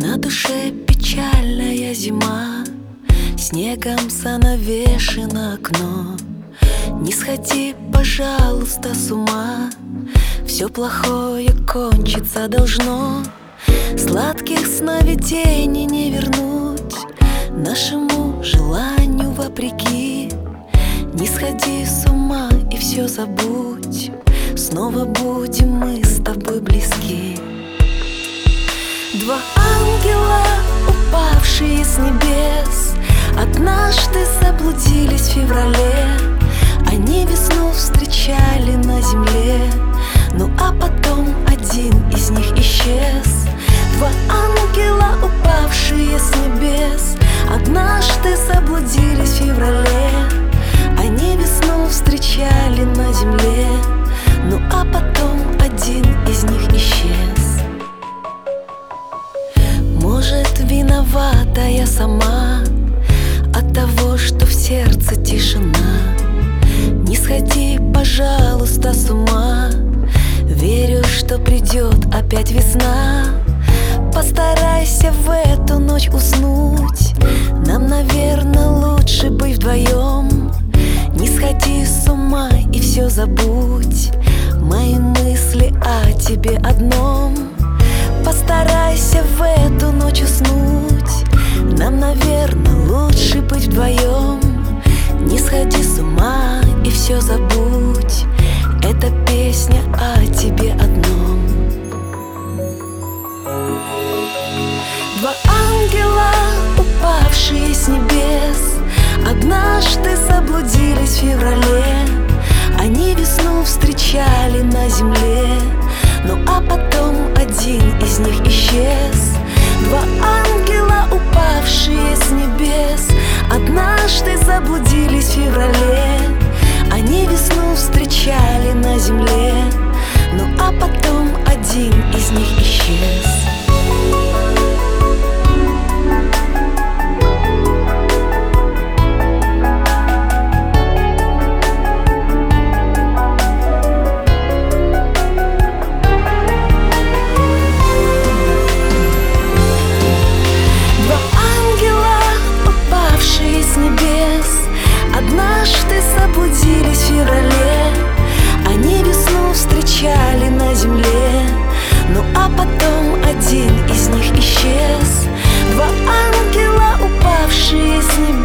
На душе печальная зима, снегом занавешено окно. Не сходи, пожалуйста, с ума, все плохое кончиться должно. Сладких сновидений не вернуть нашему желанию вопреки. Не сходи с ума и все забудь, снова будем мы с тобой близки. Два ангела, упавшие с небес, однажды заблудились в феврале. Они весну встречали на земле, ну а потом один из них исчез. Два ангела, упавшие с небес, однажды заблудились в феврале. Они весну встречали на земле, ну а потом один из них исчез. Может, виновата я сама от того, что в сердце тишина. Не сходи, пожалуйста, с ума, верю, что придет опять весна. Постарайся в эту ночь уснуть, нам, наверное, лучше быть вдвоем. Не сходи с ума и все забудь, мои мысли о тебе одном. Постарайся в эту ночь уснуть, нам, наверное, лучше быть вдвоем. Не сходи с ума и все забудь, это песня о тебе одном. Два ангела, упавшие с небес, однажды заблудились в феврале. Они весну встречали на земле, ну а потом один из них исчез. Два ангела, упавшие с небес, однажды заблудились в феврале. Они весну встречали на земле, ну а потом один из них исчез. Однажды заблудились в феврале. Они весну встречали на земле, ну а потом один из них исчез. Два ангела, упавшие с небес,